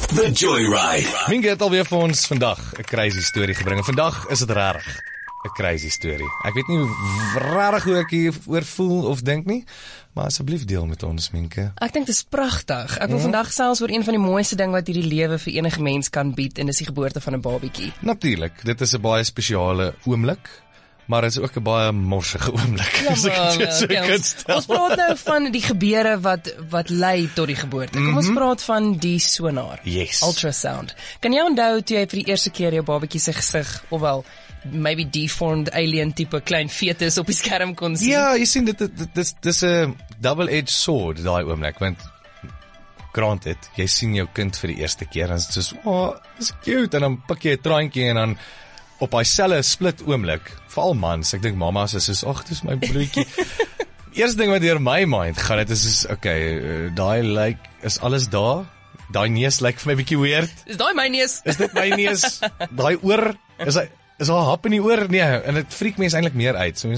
The Joyride. Minke het alweer vir ons vandag 'n crazy storie gebring. En vandag is dit regtig 'n crazy storie. Ek weet nie regtig hoe ek hieroor voel of dink nie, maar asseblief deel met ons, Minke. Ek dink dit is pragtig. Ek wil vandag selfs oor een van die mooiste ding wat hierdie lewe vir enige mens kan bied, en dis die geboorte van 'n babietjie. Natuurlik, dit is 'n baie spesiale oomblik, maar dit is ook 'n baie morsige oomblik. Ja, as ek dit so maar, kan stel. ons praat nou van die gebeure wat lei tot die geboorte. Kom ons praat van die sonar. Yes. Ultrasound. Kan jy onthou toe jy vir die eerste keer jou babatjie se gesig, ofwel maybe deformed alien tipe klein fetus op die skerm kon sien? Ja, jy sien dis 'n double-edged sword daai oomblik, want granted, jy sien jou kind vir die eerste keer en dit is so, dis cute, en dan pik jy 'n traantjie en dan op daai selfe split oomblik, veral mans, ek dink mamas is soos, ag, dis my broertjie. Eerste ding wat deur my mind gaan, dit is okay, daai is alles daar? Daai neus lyk vir my bietjie weird. Is daai my neus? Is dit my neus? Daai oor, is daar hap in die oor? Nee, en dit freak mense eintlik meer uit. So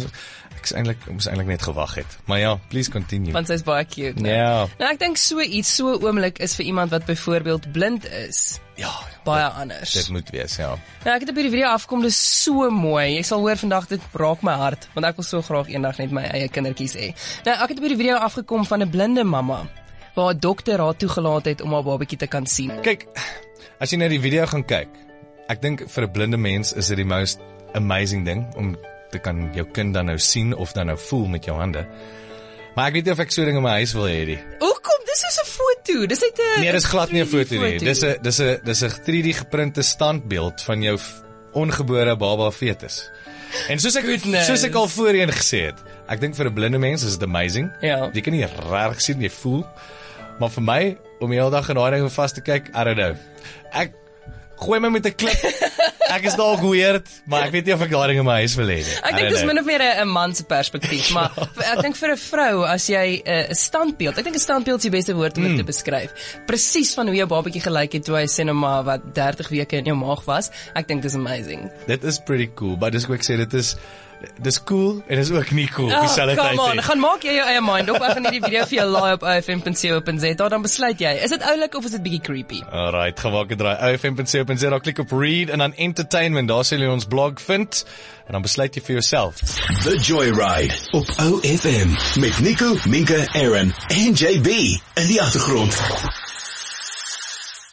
ek moes eintlik net gewag het. Maar ja, please continue. Want sy's baie cute, né? Ja. Nou ek dink so 'n oomblik is vir iemand wat byvoorbeeld blind is. Ja, Baie anders. dit moet wees, ja. Nou, ek het op hierdie video afgekom, dis so mooi. Jy sal hoor vandag, dit raak my hart, want ek wil so graag eendag net my eie kindertjies hê. Nou, ek het op hierdie video afgekom van 'n blinde mamma, waar 'n dokter haar toegelaat het om haar babatjie te kan sien. Kyk, as jy na die video gaan kyk, ek dink vir 'n blinde mens is dit die most amazing ding, om te kan jou kind dan nou sien, of dan nou voel met jou hande. Maar ek weet nie of ek so ding in my huis wil hê nie. Hoekom? Dis soos 'n foto. Dis net 'n Nee, dis glad nie 'n foto nie. 3D Dis 'n 3D geprinte standbeeld van jou ongebore baba fetus. En soos ek al voorheen gesê het, ek dink vir 'n blinde mens is dit amazing. Ja. Jy kan nie regtig sien, jy voel. Maar vir my, om die hele dag in daai ding vas te kyk, I don't know. Ek gooi my met 'n klip. Ek is dalk weird, maar ek weet nie of ek daai ding in my huis wil hê nie. Ek dink dis min of meer 'n man se perspektief, maar ek dink vir 'n vrou, as jy 'n standbeeld, ek dink 'n standbeeld is die beste woord om dit te beskryf. Presies van hoe jou babatjie gelyk het toe hy sê nou maar wat 30 weke in jou maag was. Ek dink dis amazing. Dit is pretty cool, maar dis hoe ek sê, dis cool en dis ook nie cool op dieselfde tyd. Come on, gaan maak jy jou eie mind op. Ek gaan hierdie video vir jou laai op ofm.co.za, dan besluit jy, is dit oulik of is dit bietjie creepy? Alright, gemaak het draai ofm.co.za, klik op read en dan entertainment, daar sal jy ons blog vind en dan besluit jy vir jouself. The Joyride op OFM met Nico, Minke, Aaron en JB in die agtergrond.